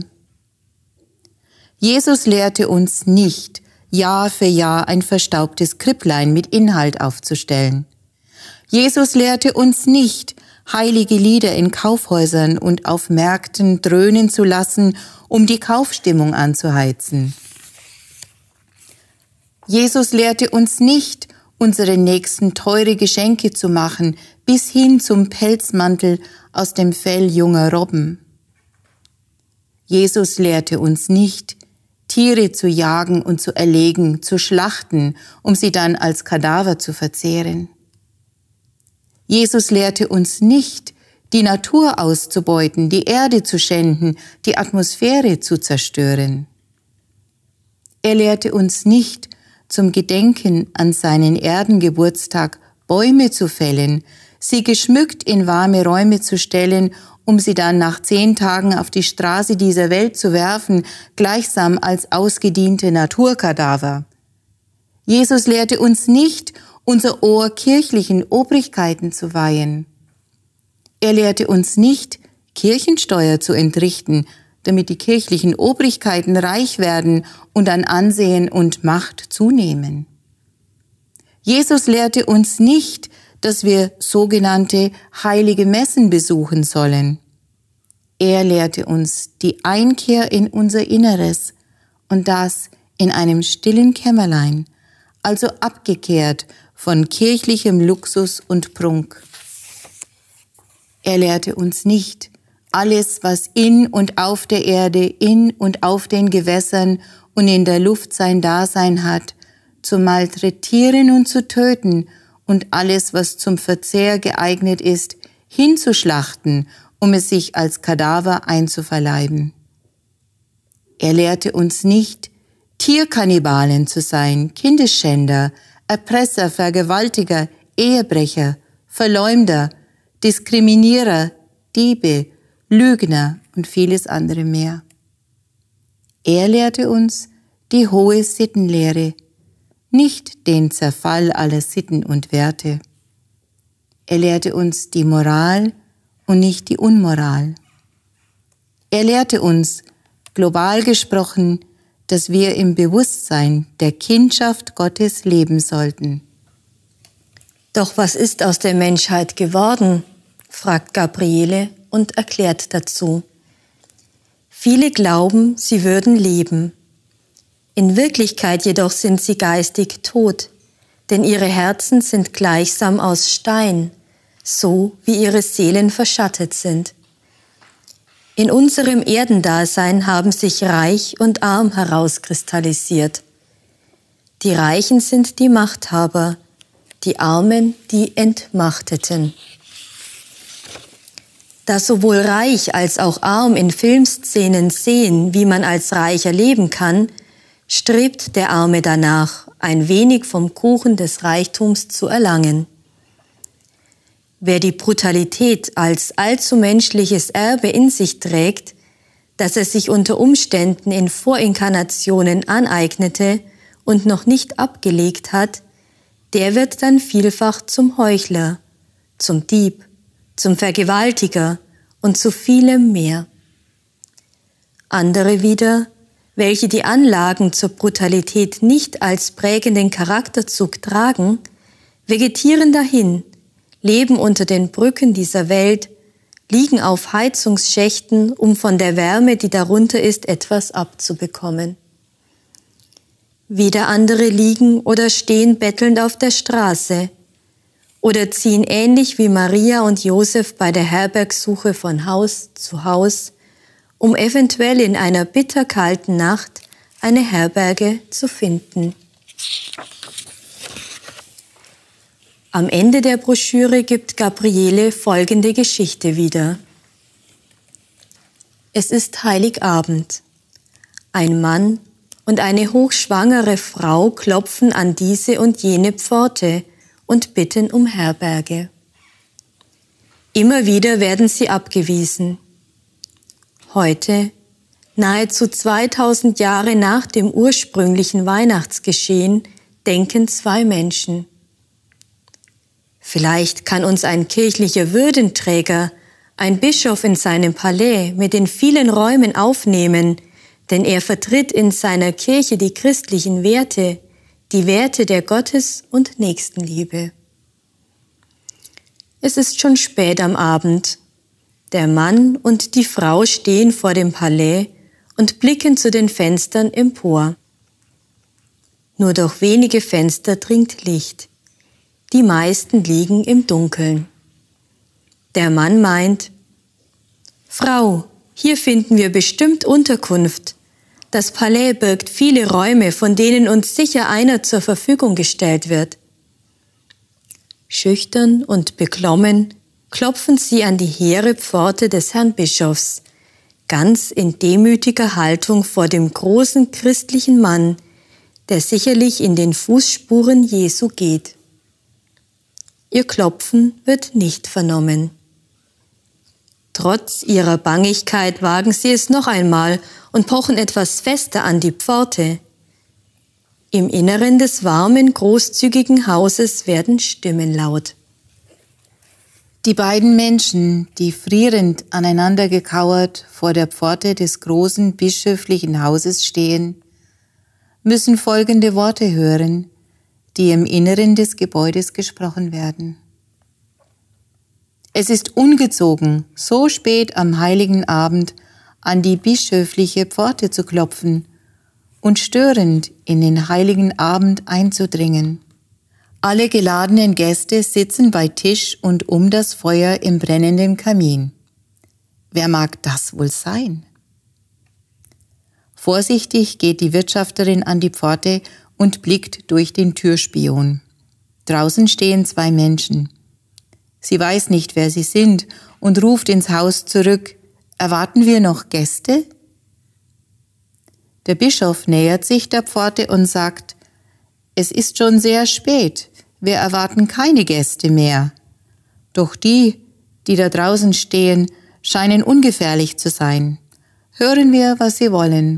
Jesus lehrte uns nicht, Jahr für Jahr ein verstaubtes Kripplein mit Inhalt aufzustellen. Jesus lehrte uns nicht, heilige Lieder in Kaufhäusern und auf Märkten dröhnen zu lassen, um die Kaufstimmung anzuheizen. Jesus lehrte uns nicht, unseren Nächsten teure Geschenke zu machen, bis hin zum Pelzmantel aus dem Fell junger Robben. Jesus lehrte uns nicht, Tiere zu jagen und zu erlegen, zu schlachten, um sie dann als Kadaver zu verzehren. Jesus lehrte uns nicht, die Natur auszubeuten, die Erde zu schänden, die Atmosphäre zu zerstören. Er lehrte uns nicht, zum Gedenken an seinen Erdengeburtstag Bäume zu fällen, sie geschmückt in warme Räume zu stellen um sie dann nach 10 Tagen auf die Straße dieser Welt zu werfen, gleichsam als ausgediente Naturkadaver. Jesus lehrte uns nicht, unser Ohr kirchlichen Obrigkeiten zu weihen. Er lehrte uns nicht, Kirchensteuer zu entrichten, damit die kirchlichen Obrigkeiten reich werden und an Ansehen und Macht zunehmen. Jesus lehrte uns nicht, dass wir sogenannte heilige Messen besuchen sollen. Er lehrte uns die Einkehr in unser Inneres und das in einem stillen Kämmerlein, also abgekehrt von kirchlichem Luxus und Prunk. Er lehrte uns nicht, alles, was in und auf der Erde, in und auf den Gewässern und in der Luft sein Dasein hat, zu malträtieren und zu töten und alles, was zum Verzehr geeignet ist, hinzuschlachten, um es sich als Kadaver einzuverleiben. Er lehrte uns nicht, Tierkannibalen zu sein, Kindesschänder, Erpresser, Vergewaltiger, Ehebrecher, Verleumder, Diskriminierer, Diebe, Lügner und vieles andere mehr. Er lehrte uns die hohe Sittenlehre, nicht den Zerfall aller Sitten und Werte. Er lehrte uns die Moral und nicht die Unmoral. Er lehrte uns, global gesprochen, dass wir im Bewusstsein der Kindschaft Gottes leben sollten. Doch was ist aus der Menschheit geworden? Fragt Gabriele und erklärt dazu. Viele glauben, sie würden leben. In Wirklichkeit jedoch sind sie geistig tot, denn ihre Herzen sind gleichsam aus Stein, so wie ihre Seelen verschattet sind. In unserem Erdendasein haben sich Reich und Arm herauskristallisiert. Die Reichen sind die Machthaber, die Armen die Entmachteten. Da sowohl reich als auch arm in Filmszenen sehen, wie man als Reicher leben kann, strebt der Arme danach, ein wenig vom Kuchen des Reichtums zu erlangen. Wer die Brutalität als allzu menschliches Erbe in sich trägt, das er sich unter Umständen in Vorinkarnationen aneignete und noch nicht abgelegt hat, der wird dann vielfach zum Heuchler, zum Dieb, zum Vergewaltiger und zu vielem mehr. Andere wieder, welche die Anlagen zur Brutalität nicht als prägenden Charakterzug tragen, vegetieren dahin, leben unter den Brücken dieser Welt, liegen auf Heizungsschächten, um von der Wärme, die darunter ist, etwas abzubekommen. Wieder andere liegen oder stehen bettelnd auf der Straße oder ziehen ähnlich wie Maria und Josef bei der Herbergsuche von Haus zu Haus, um eventuell in einer bitterkalten Nacht eine Herberge zu finden. Am Ende der Broschüre gibt Gabriele folgende Geschichte wieder. Es ist Heiligabend. Ein Mann und eine hochschwangere Frau klopfen an diese und jene Pforte und bitten um Herberge. Immer wieder werden sie abgewiesen. Heute, nahezu 2000 Jahre nach dem ursprünglichen Weihnachtsgeschehen, denken 2 Menschen. Vielleicht kann uns ein kirchlicher Würdenträger, ein Bischof in seinem Palais mit den vielen Räumen aufnehmen, denn er vertritt in seiner Kirche die christlichen Werte, die Werte der Gottes- und Nächstenliebe. Es ist schon spät am Abend. Der Mann und die Frau stehen vor dem Palais und blicken zu den Fenstern empor. Nur durch wenige Fenster dringt Licht. Die meisten liegen im Dunkeln. Der Mann meint: Frau, hier finden wir bestimmt Unterkunft. Das Palais birgt viele Räume, von denen uns sicher einer zur Verfügung gestellt wird. Schüchtern und beklommen klopfen sie an die hehre Pforte des Herrn Bischofs, ganz in demütiger Haltung vor dem großen christlichen Mann, der sicherlich in den Fußspuren Jesu geht. Ihr Klopfen wird nicht vernommen. Trotz ihrer Bangigkeit wagen sie es noch einmal und pochen etwas fester an die Pforte. Im Inneren des warmen, großzügigen Hauses werden Stimmen laut. Die beiden Menschen, die frierend aneinander gekauert vor der Pforte des großen bischöflichen Hauses stehen, müssen folgende Worte hören, die im Inneren des Gebäudes gesprochen werden. Es ist ungezogen, so spät am heiligen Abend an die bischöfliche Pforte zu klopfen und störend in den heiligen Abend einzudringen. Alle geladenen Gäste sitzen bei Tisch und um das Feuer im brennenden Kamin. Wer mag das wohl sein? Vorsichtig geht die Wirtschafterin an die Pforte und blickt durch den Türspion. Draußen stehen 2 Menschen. Sie weiß nicht, wer sie sind und ruft ins Haus zurück. Erwarten wir noch Gäste? Der Bischof nähert sich der Pforte und sagt, es ist schon sehr spät, wir erwarten keine Gäste mehr. Doch die da draußen stehen, scheinen ungefährlich zu sein. Hören wir, was sie wollen.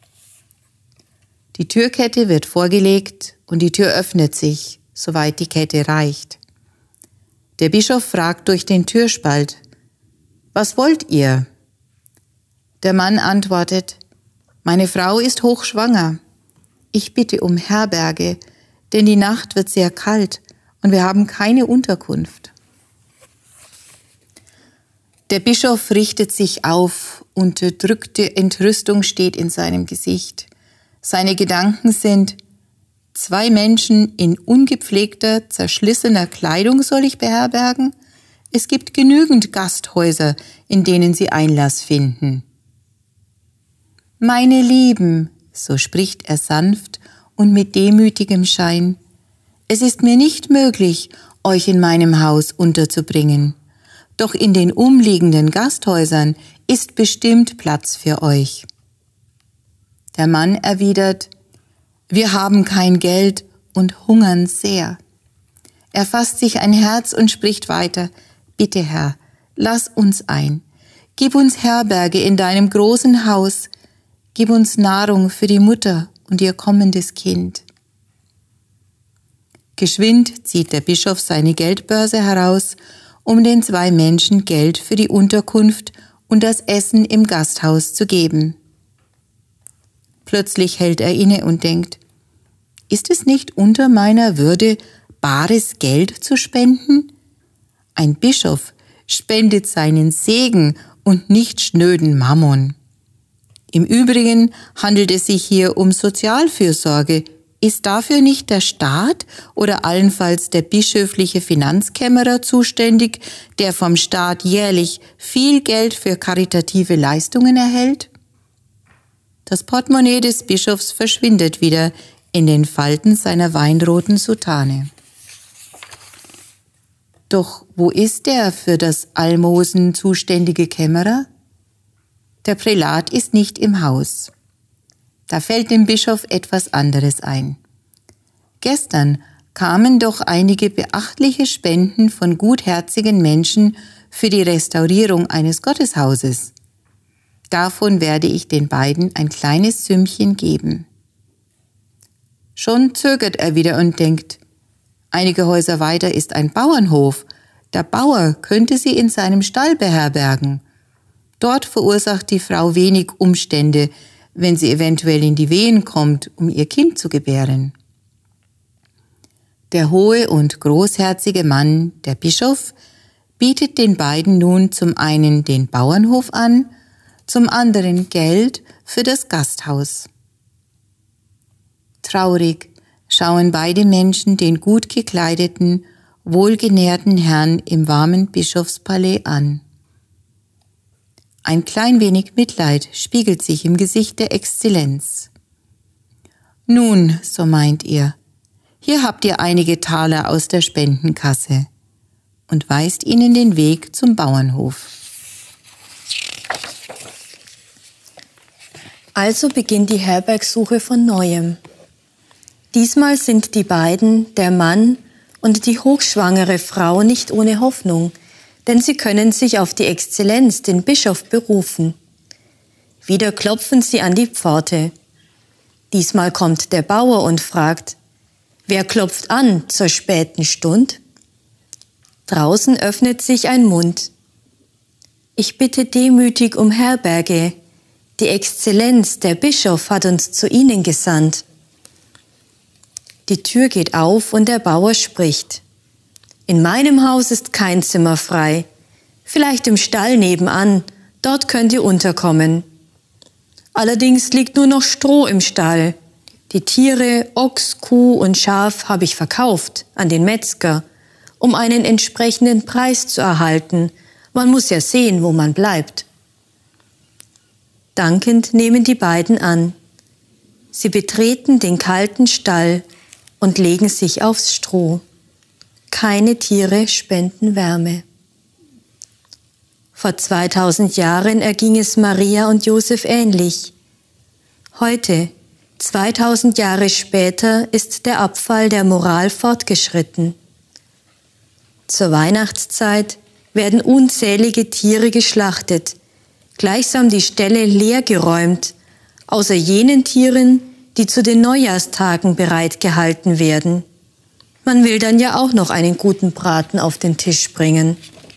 Die Türkette wird vorgelegt und die Tür öffnet sich, soweit die Kette reicht. Der Bischof fragt durch den Türspalt, was wollt ihr? Der Mann antwortet, meine Frau ist hochschwanger. Ich bitte um Herberge, denn die Nacht wird sehr kalt und wir haben keine Unterkunft. Der Bischof richtet sich auf, unterdrückte Entrüstung steht in seinem Gesicht. Seine Gedanken sind, 2 Menschen in ungepflegter, zerschlissener Kleidung soll ich beherbergen? Es gibt genügend Gasthäuser, in denen sie Einlass finden. Meine Lieben, so spricht er sanft und mit demütigem Schein, es ist mir nicht möglich, euch in meinem Haus unterzubringen, doch in den umliegenden Gasthäusern ist bestimmt Platz für euch. Der Mann erwidert, wir haben kein Geld und hungern sehr. Er fasst sich ein Herz und spricht weiter, bitte Herr, lass uns ein, gib uns Herberge in deinem großen Haus, gib uns Nahrung für die Mutter und ihr kommendes Kind. Geschwind zieht der Bischof seine Geldbörse heraus, um den 2 Menschen Geld für die Unterkunft und das Essen im Gasthaus zu geben. Plötzlich hält er inne und denkt, ist es nicht unter meiner Würde, bares Geld zu spenden? Ein Bischof spendet seinen Segen und nicht schnöden Mammon. Im Übrigen handelt es sich hier um Sozialfürsorge. Ist dafür nicht der Staat oder allenfalls der bischöfliche Finanzkämmerer zuständig, der vom Staat jährlich viel Geld für karitative Leistungen erhält? Das Portemonnaie des Bischofs verschwindet wieder in den Falten seiner weinroten Soutane. Doch wo ist der für das Almosen zuständige Kämmerer? Der Prälat ist nicht im Haus. Da fällt dem Bischof etwas anderes ein. Gestern kamen doch einige beachtliche Spenden von gutherzigen Menschen für die Restaurierung eines Gotteshauses. Davon werde ich den beiden ein kleines Sümmchen geben. Schon zögert er wieder und denkt, einige Häuser weiter ist ein Bauernhof. Der Bauer könnte sie in seinem Stall beherbergen. Dort verursacht die Frau wenig Umstände, wenn sie eventuell in die Wehen kommt, um ihr Kind zu gebären. Der hohe und großherzige Mann, der Bischof, bietet den beiden nun zum einen den Bauernhof an, zum anderen Geld für das Gasthaus. Traurig schauen beide Menschen den gut gekleideten, wohlgenährten Herrn im warmen Bischofspalais an. Ein klein wenig Mitleid spiegelt sich im Gesicht der Exzellenz. Nun, so meint ihr, hier habt ihr einige Taler aus der Spendenkasse und weist ihnen den Weg zum Bauernhof. Also beginnt die Herbergsuche von Neuem. Diesmal sind die beiden, der Mann und die hochschwangere Frau, nicht ohne Hoffnung, denn sie können sich auf die Exzellenz, den Bischof, berufen. Wieder klopfen sie an die Pforte. Diesmal kommt der Bauer und fragt: Wer klopft an zur späten Stund? Draußen öffnet sich ein Mund. Ich bitte demütig um Herberge. Die Exzellenz, der Bischof, hat uns zu Ihnen gesandt. Die Tür geht auf und der Bauer spricht: In meinem Haus ist kein Zimmer frei. Vielleicht im Stall nebenan, dort könnt ihr unterkommen. Allerdings liegt nur noch Stroh im Stall. Die Tiere, Ochs, Kuh und Schaf habe ich verkauft an den Metzger, um einen entsprechenden Preis zu erhalten. Man muss ja sehen, wo man bleibt. Dankend nehmen die beiden an. Sie betreten den kalten Stall und legen sich aufs Stroh. Keine Tiere spenden Wärme. Vor 2000 Jahren erging es Maria und Josef ähnlich. Heute, 2000 Jahre später, ist der Abfall der Moral fortgeschritten. Zur Weihnachtszeit werden unzählige Tiere geschlachtet, gleichsam die Ställe leergeräumt, außer jenen Tieren, die zu den Neujahrstagen bereitgehalten werden. Man will dann ja auch noch einen guten Braten auf den Tisch bringen.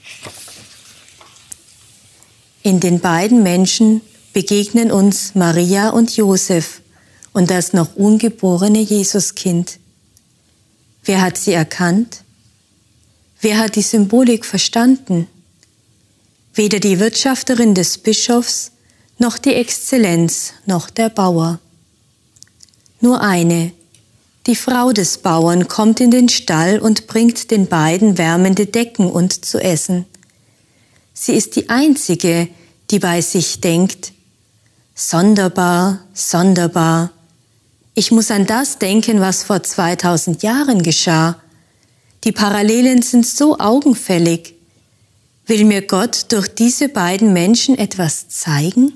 In den beiden Menschen begegnen uns Maria und Josef und das noch ungeborene Jesuskind. Wer hat sie erkannt? Wer hat die Symbolik verstanden? Weder die Wirtschafterin des Bischofs, noch die Exzellenz, noch der Bauer. Nur eine, die Frau des Bauern, kommt in den Stall und bringt den beiden wärmende Decken und zu essen. Sie ist die Einzige, die bei sich denkt: Sonderbar, sonderbar. Ich muss an das denken, was vor 2000 Jahren geschah. Die Parallelen sind so augenfällig. Will mir Gott durch diese beiden Menschen etwas zeigen?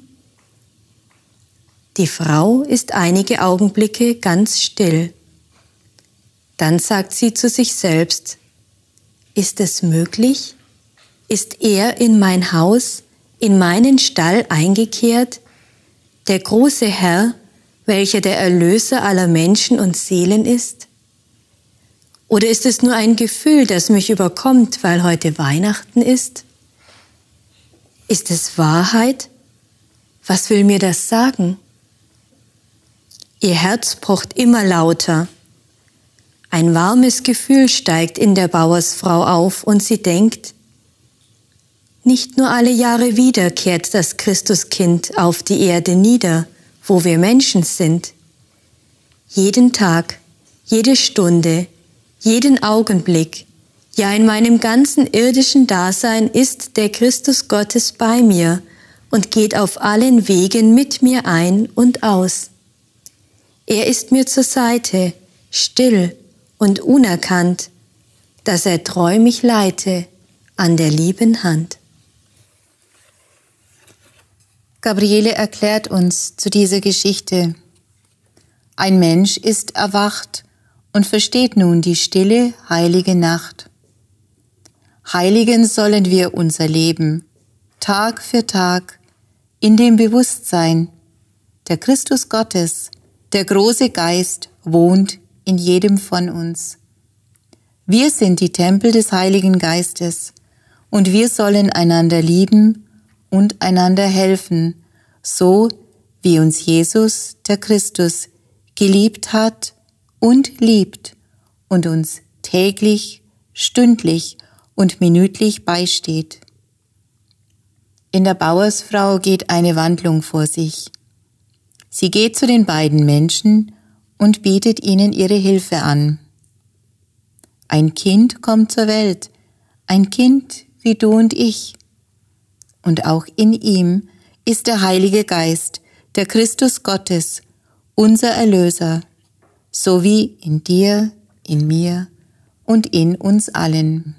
Die Frau ist einige Augenblicke ganz still. Dann sagt sie zu sich selbst: Ist es möglich? Ist er in mein Haus, in meinen Stall eingekehrt, der große Herr, welcher der Erlöser aller Menschen und Seelen ist? Oder ist es nur ein Gefühl, das mich überkommt, weil heute Weihnachten ist? Ist es Wahrheit? Was will mir das sagen? Ihr Herz pocht immer lauter. Ein warmes Gefühl steigt in der Bauersfrau auf und sie denkt: Nicht nur alle Jahre wieder kehrt das Christuskind auf die Erde nieder, wo wir Menschen sind. Jeden Tag, jede Stunde, jeden Augenblick, ja in meinem ganzen irdischen Dasein ist der Christus Gottes bei mir und geht auf allen Wegen mit mir ein und aus. Er ist mir zur Seite, still und unerkannt, dass er treu mich leite an der lieben Hand. Gabriele erklärt uns zu dieser Geschichte: Ein Mensch ist erwacht und versteht nun die stille, heilige Nacht. Heiligen sollen wir unser Leben, Tag für Tag, in dem Bewusstsein, der Christus Gottes, der große Geist, wohnt in jedem von uns. Wir sind die Tempel des Heiligen Geistes und wir sollen einander lieben und einander helfen, so wie uns Jesus, der Christus, geliebt hat und liebt und uns täglich, stündlich und minütlich beisteht. In der Bauersfrau geht eine Wandlung vor sich. Sie geht zu den beiden Menschen und bietet ihnen ihre Hilfe an. Ein Kind kommt zur Welt, ein Kind wie du und ich. Und auch in ihm ist der Heilige Geist, der Christus Gottes, unser Erlöser, so wie in dir, in mir und in uns allen.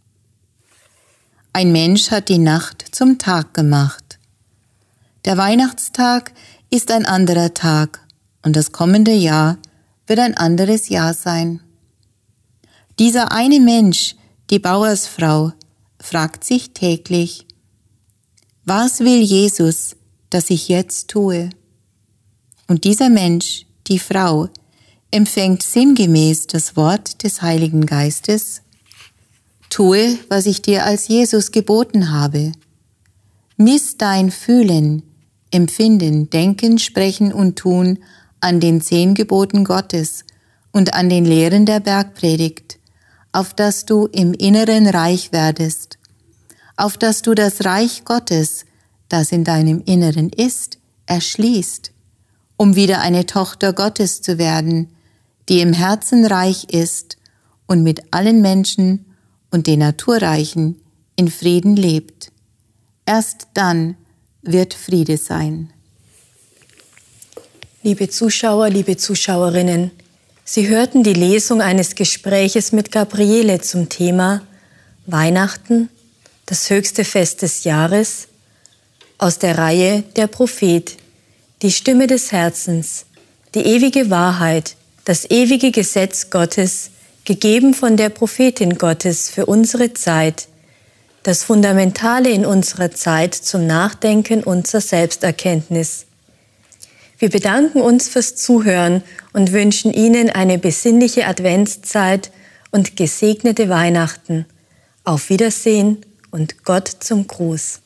Ein Mensch hat die Nacht zum Tag gemacht. Der Weihnachtstag ist ein anderer Tag und das kommende Jahr wird ein anderes Jahr sein. Dieser eine Mensch, die Bauersfrau, fragt sich täglich: Was will Jesus, dass ich jetzt tue? Und dieser Mensch, die Frau, empfängt sinngemäß das Wort des Heiligen Geistes: Tue, was ich dir als Jesus geboten habe. Miss dein Fühlen, Empfinden, Denken, Sprechen und Tun an den 10 Geboten Gottes und an den Lehren der Bergpredigt, auf dass du im Inneren reich werdest, auf dass du das Reich Gottes, das in deinem Inneren ist, erschließt, um wieder eine Tochter Gottes zu werden, die im Herzen reich ist und mit allen Menschen und den Naturreichen in Frieden lebt. Erst dann wird Friede sein. Liebe Zuschauer, liebe Zuschauerinnen, Sie hörten die Lesung eines Gespräches mit Gabriele zum Thema Weihnachten, das höchste Fest des Jahres, aus der Reihe Der Prophet, die Stimme des Herzens, die ewige Wahrheit, das ewige Gesetz Gottes, gegeben von der Prophetin Gottes für unsere Zeit, das Fundamentale in unserer Zeit zum Nachdenken und zur Selbsterkenntnis. Wir bedanken uns fürs Zuhören und wünschen Ihnen eine besinnliche Adventszeit und gesegnete Weihnachten. Auf Wiedersehen und Gott zum Gruß.